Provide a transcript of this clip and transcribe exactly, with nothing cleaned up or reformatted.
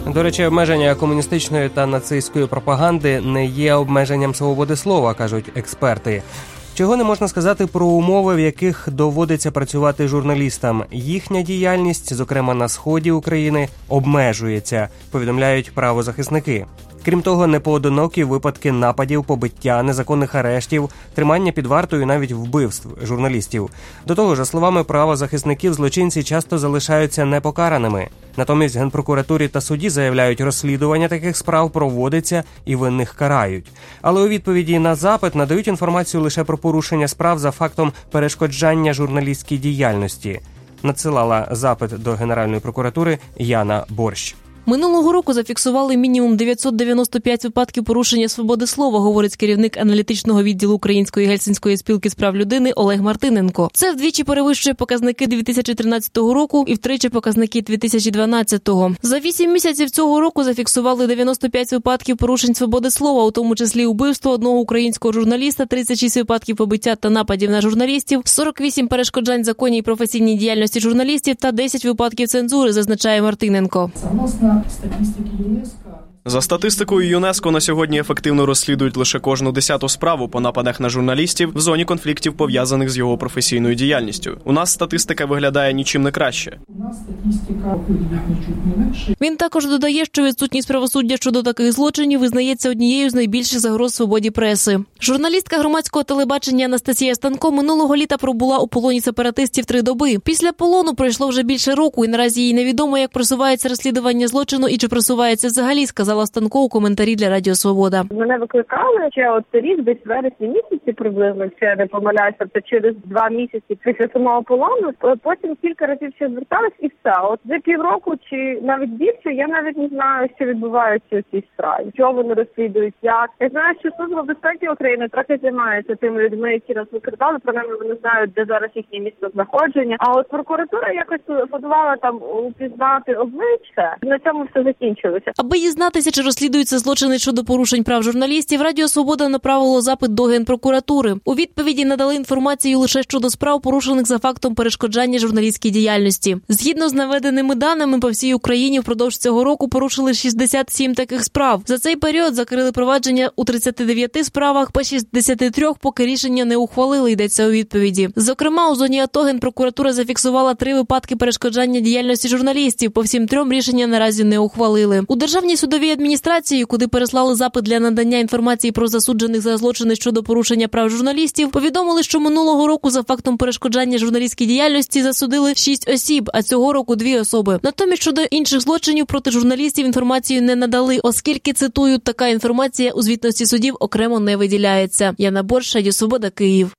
До речі, обмеження комуністичної та нацистської пропаганди не є обмеженням свободи слова, кажуть експерти. Чого не можна сказати про умови, в яких доводиться працювати журналістам. Їхня діяльність, зокрема на сході України, обмежується, повідомляють правозахисники. Крім того, непоодинокі випадки нападів, побиття, незаконних арештів, тримання під вартою, навіть вбивств журналістів. До того ж, за словами правозахисників, злочинці часто залишаються непокараними. Натомість Генпрокуратурі та суді заявляють, розслідування таких справ проводиться і винних карають. Але у відповіді на запит надають інформацію лише про порушення справ за фактом перешкоджання журналістській діяльності. Надсилала запит до Генеральної прокуратури Яна Борщ. Минулого року зафіксували мінімум дев'ятсот дев'яносто п'ять випадків порушення свободи слова, говорить керівник аналітичного відділу Української Гельсінської спілки з прав людини Олег Мартиненко. Це вдвічі перевищує показники дві тисячі тринадцятого року і втричі показники дві тисячі дванадцятого. За вісім місяців цього року зафіксували дев'яносто п'ять випадків порушень свободи слова, у тому числі убивство одного українського журналіста, тридцять шість випадків побиття та нападів на журналістів, сорок вісім перешкоджань законній і професійній діяльності журналістів та десять випадків цензури, зазначає Мартиненко. За статистикою ЮНЕСКО, на сьогодні ефективно розслідують лише кожну десяту справу по нападах на журналістів в зоні конфліктів, пов'язаних з його професійною діяльністю. У нас статистика виглядає нічим не краще. Він також додає, що відсутність правосуддя щодо таких злочинів визнається однією з найбільших загроз свободі преси. Журналістка громадського телебачення Анастасія Станко минулого літа пробула у полоні сепаратистів три доби. Після полону пройшло вже більше року, і наразі їй невідомо, як просувається розслідування злочину і чи просувається взагалі, сказала Станко у коментарі для Радіо Свобода. Мене викликали ще от рік, десь в вересні місяці приблизно, якщо я не помиляюся, це через два місяці після самого полону. Потім кілька разів ще звертались і все. От за півроку чи навіть більше я навіть не знаю, що відбувається у цій справі. Що вони розслідують, як. Я знаю, що Служба безпеки України трохи займається тими людьми, які нас викрадали, принаймні вони знають, де зараз їхнє місце знаходження. А от прокуратура якось подавала там упізнати обличчя. На цьому все закінчилося. Аби дізнатися, чи розслідуються злочини щодо порушень прав журналістів, Радіо Свобода направило запит до Генпрокуратури. У відповіді надали інформацію лише щодо справ, порушених за фактом перешкоджання журналістській діяльності. Згідно з наведеними даними, по всій Україні впродовж цього року порушили шістдесят сім таких справ. За цей період закрили провадження у тридцяти дев'яти справах, по шістдесяти трьох поки рішення не ухвалили, йдеться у відповіді. Зокрема, у зоні АТО Генпрокуратура зафіксувала три випадки перешкоджання діяльності журналістів, по всім трьом рішення наразі не ухвалили. У Державній судовій адміністрації, куди переслали запит для надання інформації про засуджених за злочини щодо порушення прав журналістів, повідомили, що минулого року за фактом перешкоджання журналістській діяльності засудили шість осіб, а цього року дві особи. Натомість щодо інших злочинів проти журналістів інформацію не надали, оскільки, цитую, така інформація у звітності судів окремо не виділяється. Яна Борщ, Радіо Свобода, Київ.